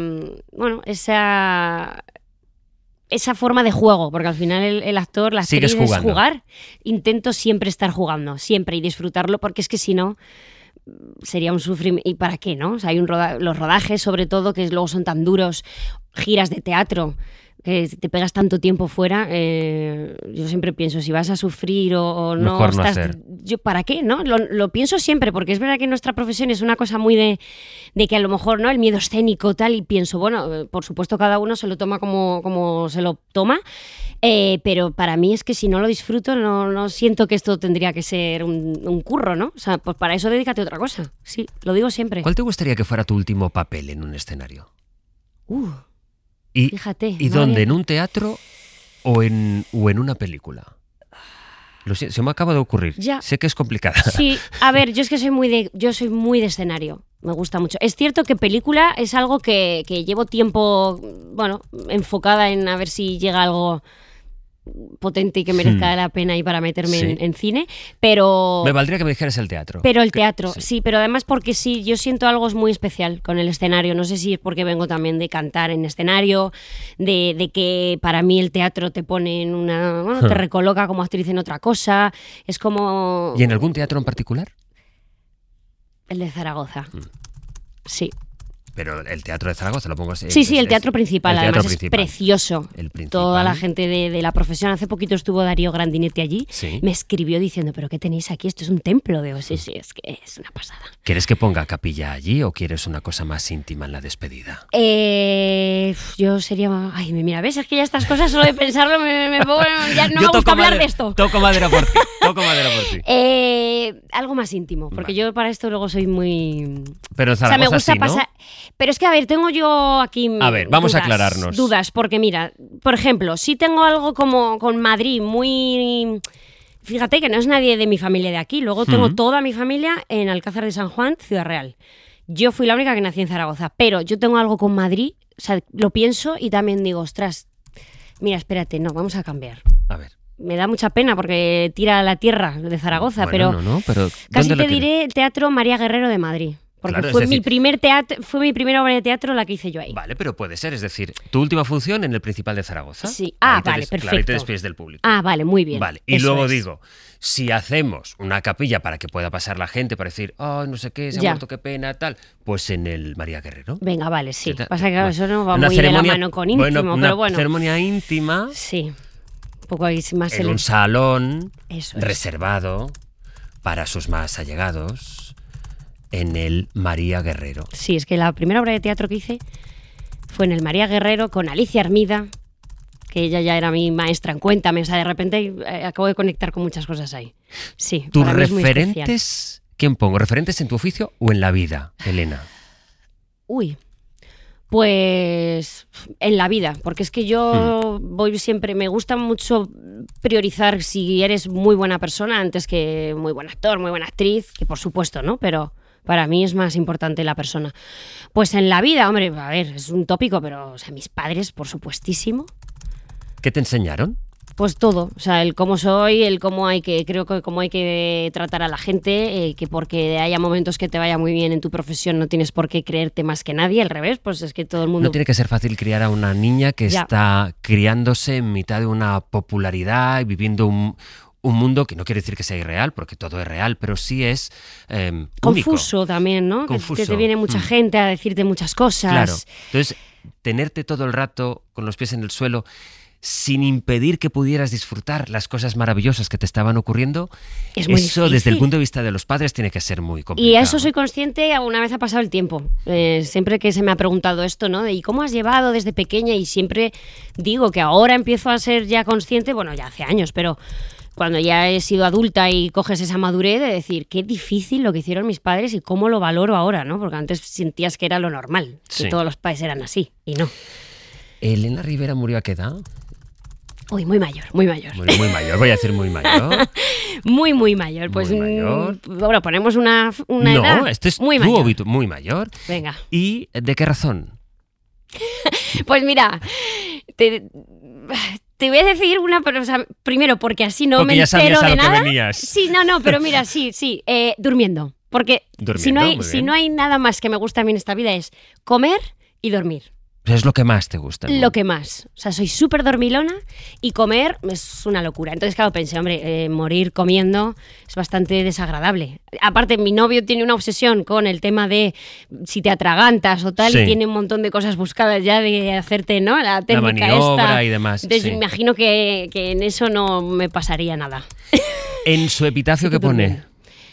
forma de juego, porque al final el actor, la actriz Sigues es jugando. jugar. Intento siempre estar jugando, siempre, y disfrutarlo, porque es que si no sería un sufrimiento. ¿Y para qué, no? O sea, hay los rodajes, sobre todo, que luego son tan duros, giras de teatro, que te pegas tanto tiempo fuera. Yo siempre pienso, si vas a sufrir o no, Mejor no hacer. yo ¿para qué? ¿No? Lo pienso siempre, porque es verdad que nuestra profesión es una cosa muy de que a lo mejor, ¿no? El miedo escénico tal, y pienso, bueno, por supuesto cada uno se lo toma como se lo toma, pero para mí es que si no lo disfruto, no siento que esto tendría que ser un curro, ¿no? O sea, pues para eso dedícate a otra cosa. Sí, lo digo siempre. ¿Cuál te gustaría que fuera tu último papel en un escenario? Fíjate. ¿Y no dónde? había- ¿En un teatro o en una película? Lo siento, se me acaba de ocurrir. Ya. Sé que es complicada. Sí, a ver, yo es que soy muy de escenario. Me gusta mucho. Es cierto que película es algo que llevo tiempo, enfocada en a ver si llega algo potente y que merezca la pena y para meterme Sí. en cine, pero... Me valdría que me dijeras el teatro. Pero el teatro, sí, pero además porque sí, yo siento algo muy especial con el escenario. No sé si es porque vengo también de cantar en escenario, de que para mí el teatro te pone en te recoloca como actriz en otra cosa. Es como... ¿Y en algún teatro en particular? El de Zaragoza. Sí. Pero el teatro de Zaragoza, lo pongo así. Sí, el teatro principal, el teatro además principal. es precioso. El principal. Toda la gente de la profesión. Hace poquito estuvo Darío Grandinetti allí. Sí. Me escribió diciendo, ¿pero qué tenéis aquí? Esto es un templo. Digo, sí, es que es una pasada. ¿Quieres que ponga capilla allí o quieres una cosa más íntima en la despedida? Yo sería... Ay, mira, ¿ves? Es que ya estas cosas, solo de pensarlo, me pongo... Ya no Yo me gusta hablar madera- de esto. Toco madera por ti. Toco madera por ti. Algo más íntimo, porque yo para esto luego soy muy... Pero en O sea, Zaragoza me gusta sí, ¿no? pasar... Pero es que, a ver, tengo yo aquí A ver, vamos a aclararnos. Dudas, porque mira, por ejemplo, si tengo algo como con Madrid muy... Fíjate que no es nadie de mi familia de aquí. Luego tengo toda mi familia en Alcázar de San Juan, Ciudad Real. Yo fui la única que nací en Zaragoza, pero yo tengo algo con Madrid, o sea, lo pienso y también digo, ostras, mira, espérate, no, vamos a cambiar. A ver. Me da mucha pena porque tira a la tierra de Zaragoza, Bueno, pero pero casi ¿dónde te lo quieres? diré el Teatro María Guerrero de Madrid. Porque Claro, es fue decir- mi primer teatro, fue mi primera obra de teatro la que hice yo ahí. Vale, pero puede ser, es decir, tu última función en el Principal de Zaragoza. Sí. Ahí te Vale, Claro, ahí te perfecto. despides del público. Ah, vale, muy bien. Vale, y Eso luego es. digo, si hacemos una capilla para que pueda pasar la gente, para decir, oh, no sé qué, se ha Ya. muerto, qué pena, tal, pues en el María Guerrero. Venga, vale, sí. ¿Qué tal? Pasa que claro, eso no va Una muy de la ceremonia- mano con íntimo, una pero bueno. ceremonia íntima. Sí. poco ahí más en un salón Eso es. reservado para sus más allegados, en el María Guerrero. Sí, es que la primera obra de teatro que hice fue en el María Guerrero con Alicia Armida, que ella ya era mi maestra en Cuéntame. O sea, de repente acabo de conectar con muchas cosas ahí. Sí, ¿Tus para mí es muy especial. referentes, quién pongo? ¿Referentes en tu oficio o en la vida, Elena? Uy, pues en la vida, porque es que yo voy siempre, me gusta mucho priorizar si eres muy buena persona antes que muy buen actor, muy buena actriz, que por supuesto, ¿no? Pero para mí es más importante la persona. Pues en la vida, hombre, a ver, es un tópico, pero o sea, mis padres, por supuestísimo. ¿Qué te enseñaron? Pues todo, o sea, el cómo soy, el cómo hay que, creo que cómo hay que tratar a la gente, que porque haya momentos que te vaya muy bien en tu profesión no tienes por qué creerte más que nadie, al revés, pues es que todo el mundo... No tiene que ser fácil criar a una niña que está criándose en mitad de una popularidad y viviendo un mundo que no quiere decir que sea irreal, porque todo es real, pero sí es confuso único. También, ¿no? Confuso. Que te viene mucha gente a decirte muchas cosas. Claro, entonces tenerte todo el rato con los pies en el suelo sin impedir que pudieras disfrutar las cosas maravillosas que te estaban ocurriendo, es muy eso difícil. Desde el punto de vista de los padres tiene que ser muy complicado. Y eso soy consciente una vez ha pasado el tiempo. Siempre que se me ha preguntado esto, ¿no? ¿Y cómo has llevado desde pequeña? Y siempre digo que ahora empiezo a ser ya consciente, bueno, ya hace años, pero cuando ya he sido adulta y coges esa madurez de decir qué difícil lo que hicieron mis padres y cómo lo valoro ahora, ¿no? Porque antes sentías que era lo normal, que todos los padres eran así, y no. ¿Elena Rivera murió a qué edad? Uy, muy mayor, muy mayor. Muy mayor, voy a decir muy mayor. Muy mayor. Pues muy mayor. Bueno, ponemos una no, edad. No, esto es muy tu mayor. obituario, muy mayor. Venga. ¿Y de qué razón? Pues mira, te voy a decir una, pero, o sea, primero porque así no porque me entero de nada. Venías. Sí, no, pero mira, sí, durmiendo. Porque si no hay nada más que me gusta a mí en esta vida es comer y dormir. Es lo que más te gusta, ¿no? Lo que más. O sea, soy súper dormilona y comer es una locura. Entonces, claro, pensé, hombre, morir comiendo es bastante desagradable. Aparte, mi novio tiene una obsesión con el tema de si te atragantas o tal, y tiene un montón de cosas buscadas ya de hacerte, ¿no? La técnica la maniobra esta. Y demás. Entonces, imagino que en eso no me pasaría nada. ¿En su epitafio qué pone?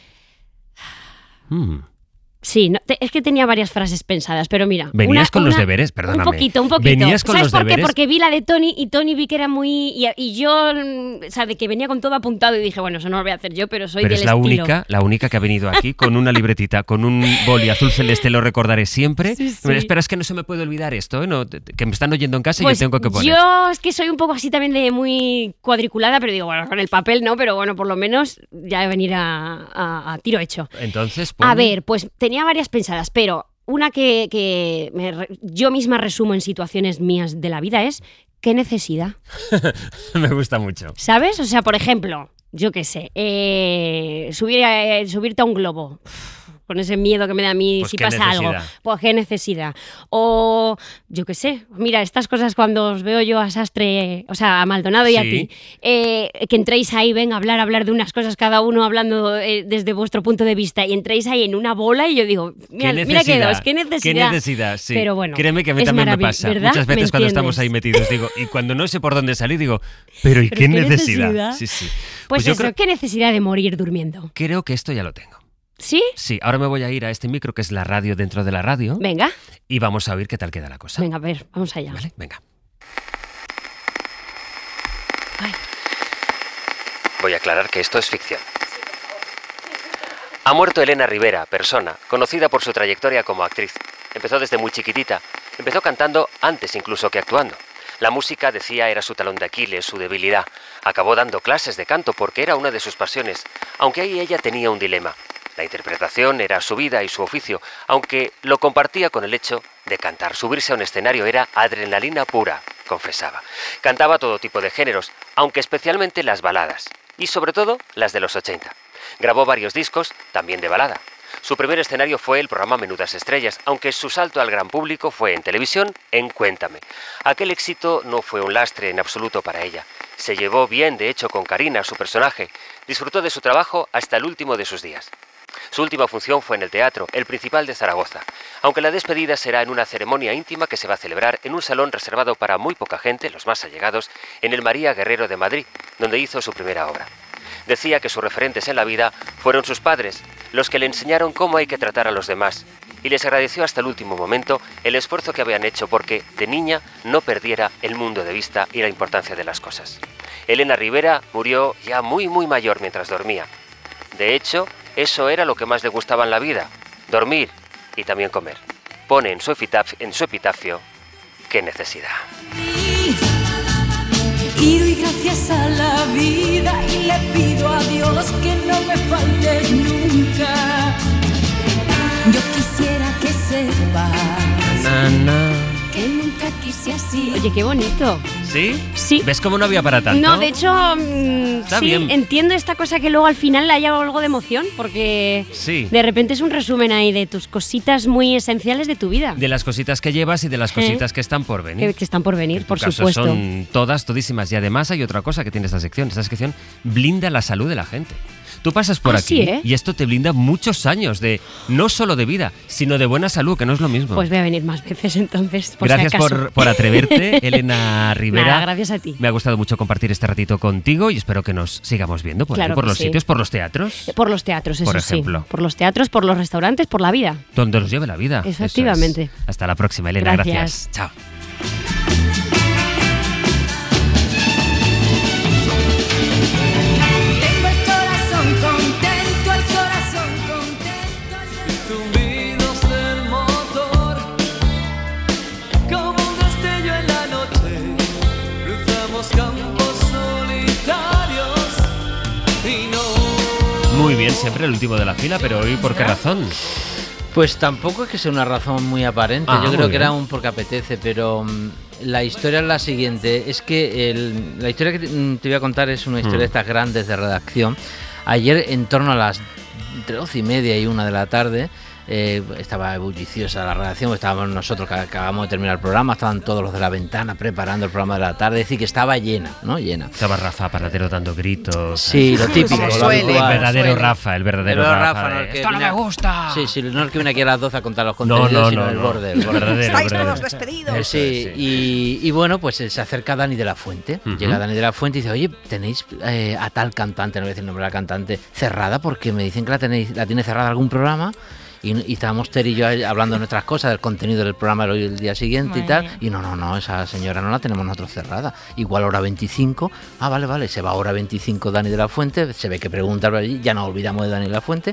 Sí, es que tenía varias frases pensadas, pero mira... Venías con los deberes, perdóname. Un poquito. Venías con ¿Sabes los por qué? deberes. Porque vi la de Tony y Tony vi que era muy... Y yo, o sea, de que venía con todo apuntado y dije, bueno, eso no lo voy a hacer yo, pero soy del es estilo. la única que ha venido aquí con una libretita, con un boli azul celeste, lo recordaré siempre. Sí. Espera, es que no se me puede olvidar esto, ¿eh? No, que me están oyendo en casa Pues y yo tengo que poner. Yo es que soy un poco así también de muy cuadriculada, pero digo, bueno, con el papel no, pero bueno, por lo menos ya venir a tiro hecho. Entonces, A ver, pues tenía varias pensadas, pero una que yo misma resumo en situaciones mías de la vida es ¿qué necesidad? Me gusta mucho. ¿Sabes? O sea, por ejemplo, yo qué sé, subirte a un globo. Con ese miedo que me da a mí pues si pasa algo. Pues qué necesidad. O, yo qué sé, mira, estas cosas cuando os veo yo a Sastre, o sea, a Maldonado y a ti, que entréis ahí, venga, hablar de unas cosas, cada uno hablando desde vuestro punto de vista, y entréis ahí en una bola y yo digo, mira qué dos, qué necesidad. Qué necesidad, sí. Pero bueno, créeme que a mí también me pasa. ¿verdad? Muchas veces cuando estamos ahí metidos, digo, y cuando no sé por dónde salir, digo, pero ¿y qué necesidad? Sí. Pues eso, yo ¿qué necesidad de morir durmiendo? Creo que esto ya lo tengo. ¿Sí? Sí, ahora me voy a ir a este micro que es la radio dentro de la radio. Venga. Y vamos a oír qué tal queda la cosa. Venga, a ver, vamos allá. Vale, venga. Ay. Voy a aclarar que esto es ficción. Ha muerto Elena Rivera, persona, conocida por su trayectoria como actriz. Empezó desde muy chiquitita. Empezó cantando antes incluso que actuando. La música, decía, era su talón de Aquiles, su debilidad. Acabó dando clases de canto porque era una de sus pasiones, aunque ahí ella tenía un dilema. La interpretación era su vida y su oficio, aunque lo compartía con el hecho de cantar. Subirse a un escenario era adrenalina pura, confesaba. Cantaba todo tipo de géneros, aunque especialmente las baladas, y sobre todo las de los 80. Grabó varios discos, también de balada. Su primer escenario fue el programa Menudas Estrellas, aunque su salto al gran público fue en televisión, en Cuéntame. Aquel éxito no fue un lastre en absoluto para ella. Se llevó bien, de hecho, con Karina, su personaje. Disfrutó de su trabajo hasta el último de sus días. Su última función fue en el Teatro, el Principal de Zaragoza, aunque la despedida será en una ceremonia íntima que se va a celebrar en un salón reservado para muy poca gente, los más allegados, en el María Guerrero de Madrid, donde hizo su primera obra. Decía que sus referentes en la vida fueron sus padres, los que le enseñaron cómo hay que tratar a los demás, y les agradeció hasta el último momento el esfuerzo que habían hecho porque, de niña, no perdiera el mundo de vista y la importancia de las cosas. Elena Rivera murió ya muy mayor mientras dormía. De hecho, eso era lo que más le gustaba en la vida, dormir y también comer. Pone en su epitafio, qué necesidad. Y doy gracias a la vida y le pido a Dios que no me faltes nunca. Yo quisiera que sepas que nunca quise así. Oye, qué bonito. ¿Sí? Sí. ¿Ves cómo no había para tanto? No, de hecho, Está sí, bien. entiendo esta cosa que luego al final le haya algo de emoción, porque Sí. de repente es un resumen ahí de tus cositas muy esenciales de tu vida. De las cositas que llevas y de las cositas que están por venir. Que están por venir, por En tu caso supuesto. son todas, todísimas. Y además hay otra cosa que tiene esta sección. Esta sección blinda la salud de la gente. Tú pasas por aquí sí, ¿eh? y esto te blinda muchos años de no solo de vida, sino de buena salud, que no es lo mismo. Pues voy a venir más veces entonces, por Gracias si acaso. por atreverte, Elena Rivera. Nada, gracias a ti. Me ha gustado mucho compartir este ratito contigo y espero que nos sigamos viendo por Claro ahí, por que los sí. sitios, por los teatros. Por los teatros, eso Por sí. ejemplo. Por los teatros, por los restaurantes, por la vida. Donde nos lleve la vida. Eso es. Efectivamente. Hasta la próxima, Elena. Gracias. Chao. Tengo el corazón contento, el corazón contento. Zumbidos del motor, como un destello en la noche, cruzamos campos solitarios y no. Muy bien, siempre el último de la fila, pero hoy, ¿por qué razón? Pues tampoco es que sea una razón muy aparente, Ah, yo muy creo que bien. era un porque apetece, pero la historia es la siguiente, es que la historia que te voy a contar es una historia de estas grandes de redacción. Ayer en torno a las entre 12:30 y 1 de la tarde estaba bulliciosa la redacción, estábamos nosotros que acabamos de terminar el programa, estaban todos los de La Ventana preparando el programa de la tarde, es decir que estaba llena, ¿no? Llena. Estaba Rafa Paradero dando gritos. Sí, lo típico. El lo habitual. verdadero Rafa, el verdadero Rafa. ¿no? de, El que ¡esto no viene me gusta! Sí, sí, no el que viene aquí a las 12 a contar los contenidos, sino el borde. El borde. Verdadero, Estáis verdadero. todos despedidos. Sí, y bueno, pues se acerca Dani de la Fuente. Llega Dani de la Fuente y dice, oye, tenéis a tal cantante, no voy a decir el nombre de la cantante, cerrada, porque me dicen que la tiene cerrada algún programa. Y estábamos Ter y yo hablando de nuestras cosas, del contenido del programa del hoy el día siguiente y tal. Y no, esa señora no la tenemos nosotros cerrada. Igual hora 25. Ah, vale, se va a hora 25 Dani de la Fuente. Se ve que pregunta por allí, ya nos olvidamos de Dani de la Fuente.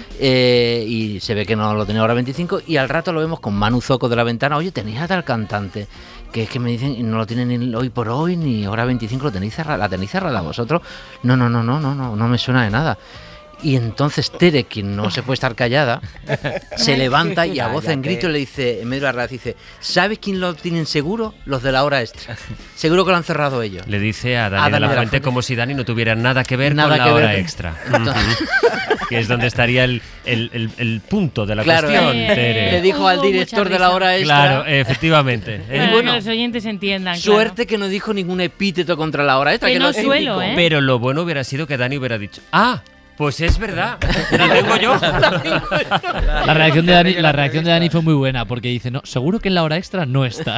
Y se ve que no lo tenía hora 25. Y al rato lo vemos con Manu Zoco de La Ventana. Oye, tenéis a tal cantante. Que es que me dicen, no lo tienen ni hoy por hoy, ni hora 25, lo tenéis cerrada, la tenéis cerrada vosotros. No me suena de nada. Y entonces Tere, quien no se puede estar callada, se levanta y a voz en grito le dice, en medio de la radio, dice, ¿sabes quién lo tienen seguro? Los de la hora extra. Seguro que lo han cerrado ellos. Le dice a Dani de la Fuente como si Dani no tuviera nada que ver con la hora extra. Que es donde estaría el punto de la cuestión, Tere. Le dijo al director de la hora extra. Claro, efectivamente. Para que los oyentes entiendan. Suerte que no dijo ningún epíteto contra la hora extra. Que no suelo, ¿eh? Pero lo bueno hubiera sido que Dani hubiera dicho, pues es verdad, la tengo yo. La reacción de Dani fue muy buena, porque dice, no, seguro que en la hora extra no está.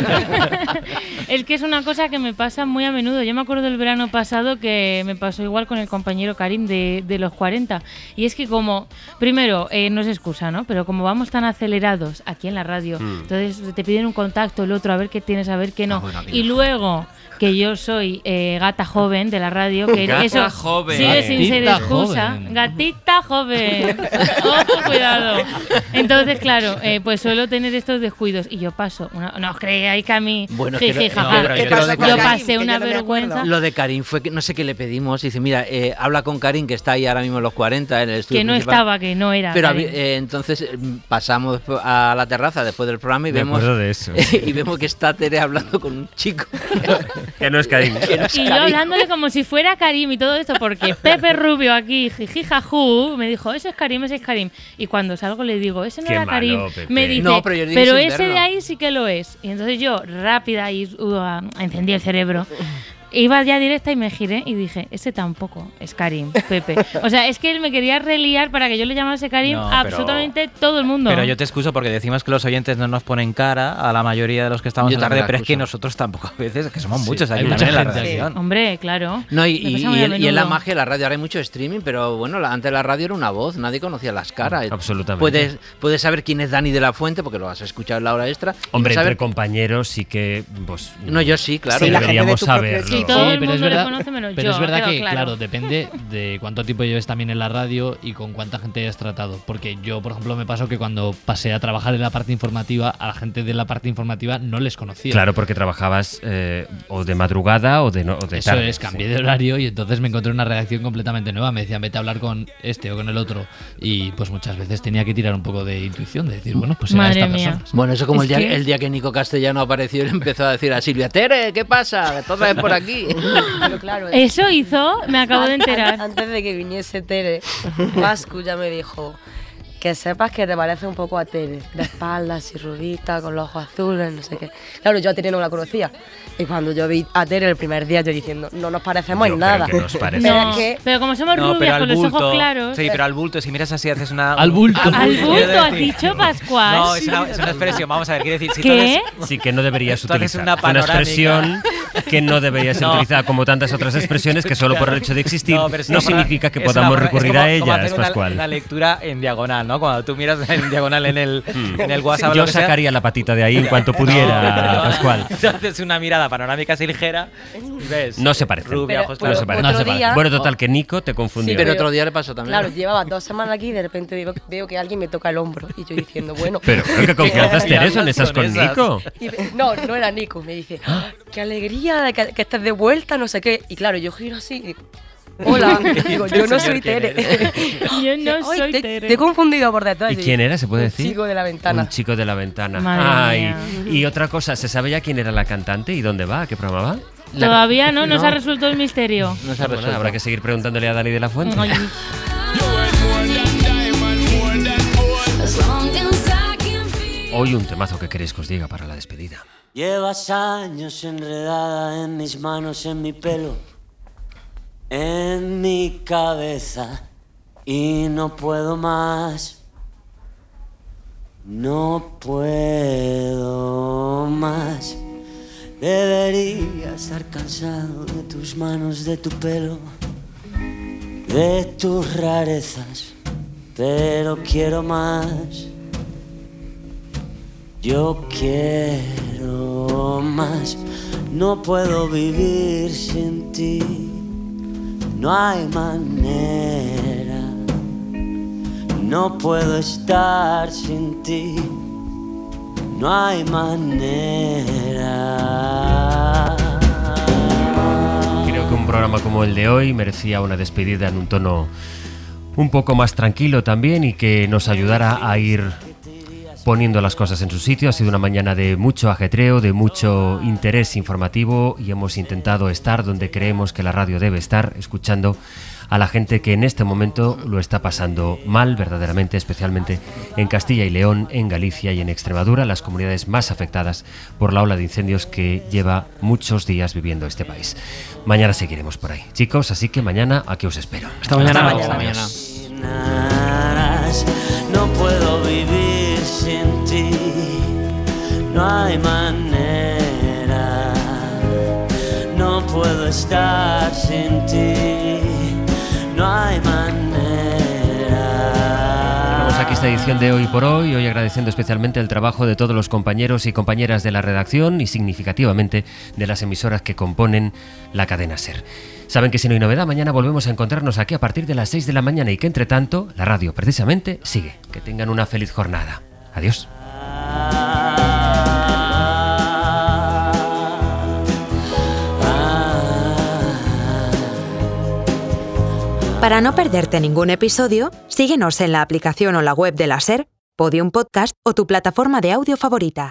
Es que es una cosa que me pasa muy a menudo. Yo me acuerdo del verano pasado que me pasó igual con el compañero Karim de los 40. Y es que como, primero, no es excusa, ¿no? Pero como vamos tan acelerados aquí en la radio, entonces te piden un contacto, el otro, a ver qué tienes, a ver qué no. Y luego que yo soy gata joven de la radio, que Gata eso joven. sigue sin ser Gatita excusa. joven. Gatita joven. Ojo, cuidado. Entonces, claro, pues suelo tener estos descuidos y yo paso. No os creáis que a mí. Bueno, jiji, que no, jaja. pero yo Yo pasé una vergüenza. Lo de Karim fue que no sé qué le pedimos. Y dice, mira, habla con Karim, que está ahí ahora mismo en los 40 en el estudio Que no principal. estaba, que no era. Pero Karim. entonces pasamos a la terraza después del programa y Me vemos acuerdo de eso. y vemos que está Tere hablando con un chico. Que no es Karim. Y yo hablándole como si fuera Karim y todo esto, porque Pepe Rubio aquí, jijijajú, me dijo, ese es Karim. Y cuando salgo le digo, ese no Qué era Karim. malo, Pepe. Me dice, No, pero yo digo pero sin ese verlo. de ahí sí que lo es. Y entonces yo, rápida, y encendí el cerebro. iba ya directa y me giré y dije, ese tampoco es Karim, Pepe. O sea, es que él me quería reliar para que yo le llamase Karim No, a absolutamente todo el mundo. Pero yo te excuso porque decimos que los oyentes no nos ponen cara a la mayoría de los que estamos Yo en la también radio, pero es acuso. que nosotros tampoco a veces, que somos Sí, muchos aquí hay también en mucha la gente aquí. redacción. Hombre, claro. No, Me pasa muy a y en la menudo. magia de la radio, ahora hay mucho streaming, pero bueno, antes la radio era una voz, nadie conocía las caras. Absolutamente. Puedes saber quién es Dani de la Fuente, porque lo has escuchado en la hora extra. y Hombre, saber- entre compañeros sí que... Pues, No, yo sí, claro. Sí, deberíamos saberlo. Sí, todo el pero mundo es le verdad, conoce menos pero yo, es verdad pero que, claro. claro, depende de cuánto tiempo lleves también en la radio y con cuánta gente hayas tratado. Porque yo, por ejemplo, me pasó que cuando pasé a trabajar en la parte informativa, a la gente de la parte informativa no les conocía. Claro, porque trabajabas o de madrugada o de Eso tarde. es, cambié de horario y entonces me encontré una redacción completamente nueva. Me decían, vete a hablar con este o con el otro. Y pues muchas veces tenía que tirar un poco de intuición, de decir, bueno, pues era Madre esta mía. persona. Bueno, eso como Es el día que Nico Castellano apareció y le empezó a decir a Silvia, Tere, ¿qué pasa? Toda vez por aquí. Pero claro, Eso hizo, me acabo de enterar. Antes de que viniese Tere, Vascu ya me dijo que sepas que te parece un poco a Tere, de espaldas y rubita, con los ojos azules, no sé qué. Claro, yo a Tere no la conocía. Y cuando yo vi a Tere el primer día, yo diciendo, no nos parecemos en nada. que nos parece. Pero No, es que pero como somos No, pero rubias al con los ojos bulto. claros. Sí, pero al bulto, si miras así, haces una. Al bulto. Al Quiero bulto, has decir- dicho, Pascual. No, es una expresión. Vamos a ver, quiero decir, si ¿Qué? Sí, que no deberías Tú haces utilizar. una Una panorámica. expresión que no deberías No. utilizar, como tantas otras expresiones que solo por el hecho de existir no, pero es una significa que es una podamos forma- es recurrir como- a como ellas, hacer una Pascual. lectura en diagonal, ¿no? Cuando tú miras en diagonal en el WhatsApp. o Yo lo que sea. sacaría la patita de ahí en cuanto pudiera, No, Pascual. Haces una mirada panorámica así ligera y ves. No se parecen. Rubia, ojos No claros. se parecen. otro día- Bueno, total, que Nico te confundió. Sí, Pero otro día le pasó también. claro, llevaba 2 semanas aquí y de repente veo que alguien me toca el hombro. Y yo diciendo, bueno. Pero qué confianza tienes en esas con Nico. No era Nico. Me dice, "Ah, qué alegría de que estés de vuelta, no sé qué. Y claro, yo giro así y digo, hola. Digo, yo no soy ¿Quién Tere. Yo no Ay, soy te Tere. he confundido por detrás. ¿Y quién era? ¿Se puede decir? Un chico de la ventana. Un chico de la ventana. Madre Ay. mía. Y otra cosa, ¿se sabe ya quién era la cantante y dónde va? ¿A qué programa va? Todavía no se ha resuelto el misterio. No se ha Bueno, resuelto. habrá que seguir preguntándole a Dani de la Fuente. Ay, Hoy un temazo que queréis que os diga para la despedida. Llevas años enredada en mis manos, en mi pelo, en mi cabeza y no puedo más. No puedo más. Debería estar cansado de tus manos, de tu pelo, de tus rarezas, pero quiero más. Yo quiero más, no puedo vivir sin ti, no hay manera, no puedo estar sin ti, no hay manera. Creo que un programa como el de hoy merecía una despedida en un tono un poco más tranquilo también y que nos ayudara a ir poniendo las cosas en su sitio. Ha sido una mañana de mucho ajetreo, de mucho interés informativo y hemos intentado estar donde creemos que la radio debe estar, escuchando a la gente que en este momento lo está pasando mal, verdaderamente, especialmente en Castilla y León, en Galicia y en Extremadura, las comunidades más afectadas por la ola de incendios que lleva muchos días viviendo este país. Mañana seguiremos por ahí, chicos, así que mañana aquí os espero. Hasta mañana. Hasta mañana. No puedo vivir sin ti, no hay manera, no puedo estar sin ti, no hay manera. Vamos aquí esta edición de Hoy por Hoy, hoy agradeciendo especialmente el trabajo de todos los compañeros y compañeras de la redacción y significativamente de las emisoras que componen la cadena SER. Saben que si no hay novedad, mañana volvemos a encontrarnos aquí a partir de las 6 de la mañana y que entre tanto, la radio precisamente sigue. Que tengan una feliz jornada. Adiós. Para no perderte ningún episodio, síguenos en la aplicación o la web de la SER, Podium Podcast o tu plataforma de audio favorita.